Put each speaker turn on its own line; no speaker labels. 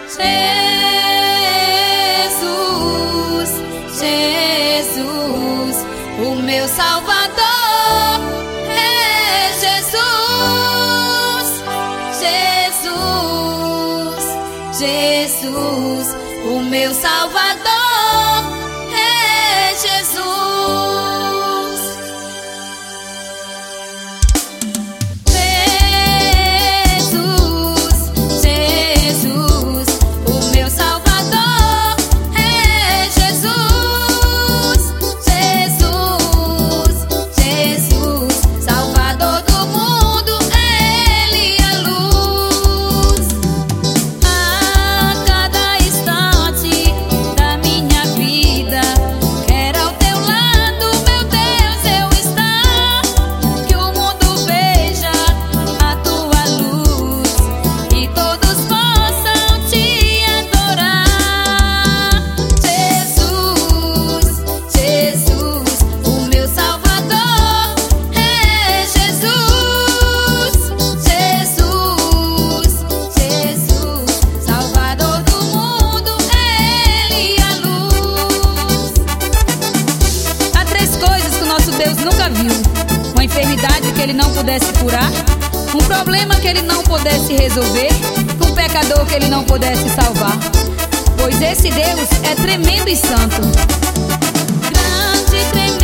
Jesus, Jesus, o meu Salvador é Jesus. Jesus, Jesus, o meu Salvador é Jesus.
Deus nunca viu: uma enfermidade que Ele não pudesse curar, um problema que Ele não pudesse resolver, um pecador que Ele não pudesse salvar. Pois esse Deus é tremendo e santo.
Grande, tremendo